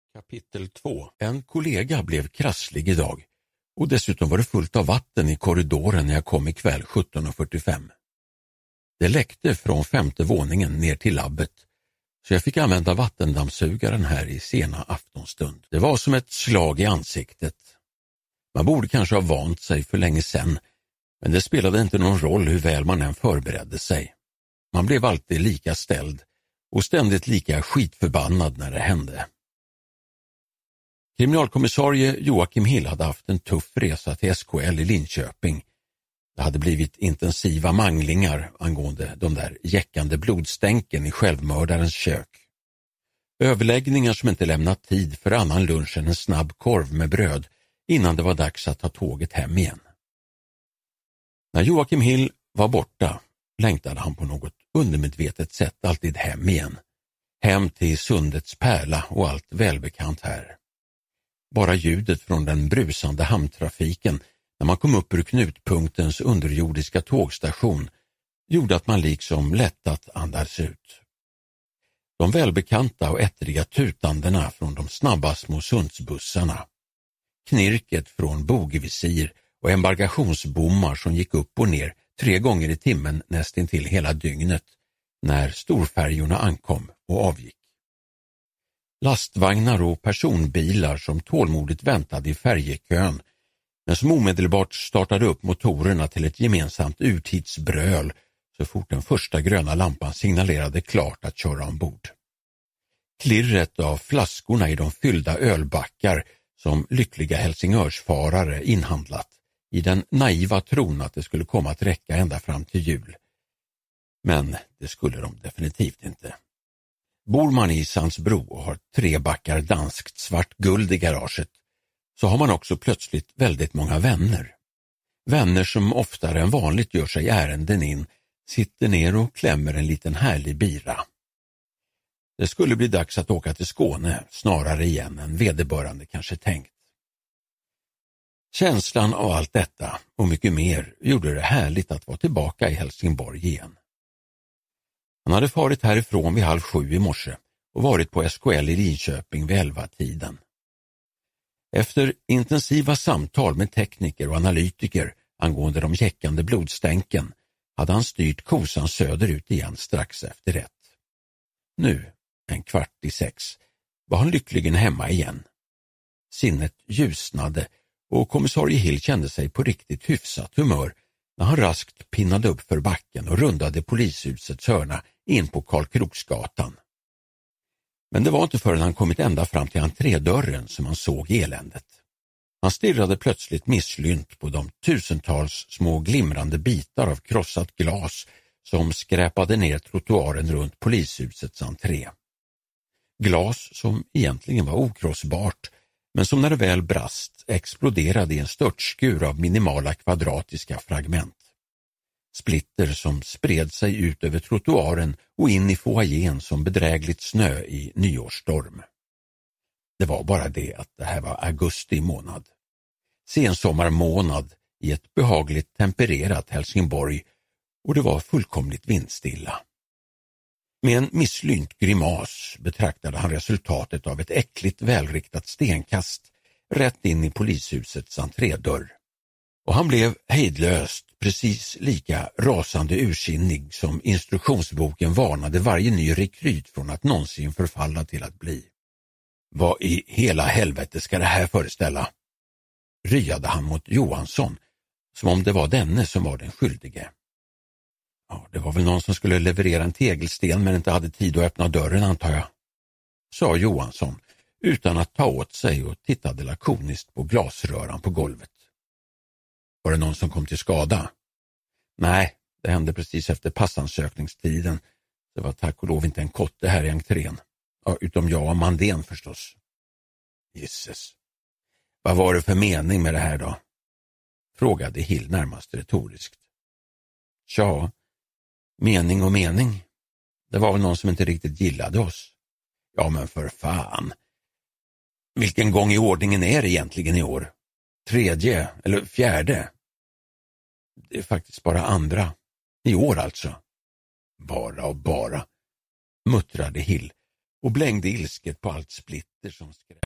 Kapitel 2. En kollega blev krasslig idag och dessutom var det fullt av vatten i korridoren när jag kom ikväll 17:45. Det läckte från 5:e våningen ner till labbet så jag fick använda vattendammsugaren här i sena aftonstund. Det var som ett slag i ansiktet. Man borde kanske ha vant sig för länge sedan, men det spelade inte någon roll hur väl man än förberedde sig. Man blev alltid lika ställd och ständigt lika skitförbannad när det hände. Kriminalkommissarie Joakim Hill hade haft en tuff resa till SKL i Linköping. Det hade blivit intensiva manglingar angående de där jäckande blodstänken i självmördarens kök. Överläggningar som inte lämnat tid för annan lunch än en snabb korv med bröd innan det var dags att ta tåget hem igen. När Joakim Hill var borta längtade han på något undermedvetet sätt alltid hem igen. Hem till Sundets pärla och allt välbekant här. Bara ljudet från den brusande hamntrafiken när man kom upp ur knutpunktens underjordiska tågstation gjorde att man liksom lättat andades ut. De välbekanta och ettriga tutandena från de snabba små Sundsbussarna. Knirket från bogvisir och embargationsbommar som gick upp och ner 3 gånger i timmen nästintill hela dygnet när storfärjorna ankom och avgick. Lastvagnar och personbilar som tålmodigt väntade i färjekön men som omedelbart startade upp motorerna till ett gemensamt urtidsbröl så fort den första gröna lampan signalerade klart att köra ombord. Klirret av flaskorna i de fyllda ölbackar som lyckliga helsingörsfarare inhandlat i den naiva tron att det skulle komma att räcka ända fram till jul. Men det skulle de definitivt inte. Bor man i Sandsbro och har 3 backar danskt svart guld i garaget så har man också plötsligt väldigt många vänner. Vänner som oftare än vanligt gör sig ärenden in, sitter ner och klämmer en liten härlig bira. Det skulle bli dags att åka till Skåne snarare igen än vederbörande kanske tänkt. Känslan av allt detta och mycket mer gjorde det härligt att vara tillbaka i Helsingborg igen. Han hade farit härifrån vid 6:30 i morse och varit på SKL i Linköping vid 11-tiden. Efter intensiva samtal med tekniker och analytiker angående de jäckande blodstänken hade han styrt kosan söderut igen strax efter 1. Nu, 5:15, var han lyckligen hemma igen. Sinnet ljusnade och kommissarie Hill kände sig på riktigt hyfsat humör när han raskt pinnade upp för backen och rundade polishusets hörna in på Karl Kroksgatan. Men det var inte förrän han kommit ända fram till entrédörren som han såg eländet. Han stirrade plötsligt misslynt på de tusentals små glimrande bitar av krossat glas som skräpade ner trottoaren runt polishusets entré. Glas som egentligen var okrossbart men som när det väl brast exploderade i en störtskur av minimala kvadratiska fragment. Splitter som spred sig ut över trottoaren och in i foajén som bedrägligt snö i nyårsstorm. Det var bara det att det här var augusti månad. Sensommarmånad i ett behagligt tempererat Helsingborg och det var fullkomligt vindstilla. Med en misslynt grimas betraktade han resultatet av ett äckligt välriktat stenkast rätt in i polishusets entrédörr. Och han blev hejdlöst precis lika rasande ursinnig som instruktionsboken varnade varje ny rekryt från att någonsin förfalla till att bli. Vad i hela helvete ska det här föreställa? Ryade han mot Johansson som om det var denne som var den skyldige. Ja, det var väl någon som skulle leverera en tegelsten men inte hade tid att öppna dörren antar jag, sa Johansson utan att ta åt sig och tittade lakoniskt på glasröran på golvet. Var det någon som kom till skada? Nej, det hände precis efter passansökningstiden. Det var tack och lov inte en kotte här i entrén. Ja, utom jag och Mandén förstås. Gisses. Vad var det för mening med det här då? Frågade Hill närmast retoriskt. Tja, mening och mening. Det var väl någon som inte riktigt gillade oss. Ja men för fan. Vilken gång i ordningen är det egentligen i år? 3:e eller 4:e? Det är faktiskt bara 2:a. I år alltså. Bara och bara. Muttrade Hill och blängde ilsket på allt splitter som skräp.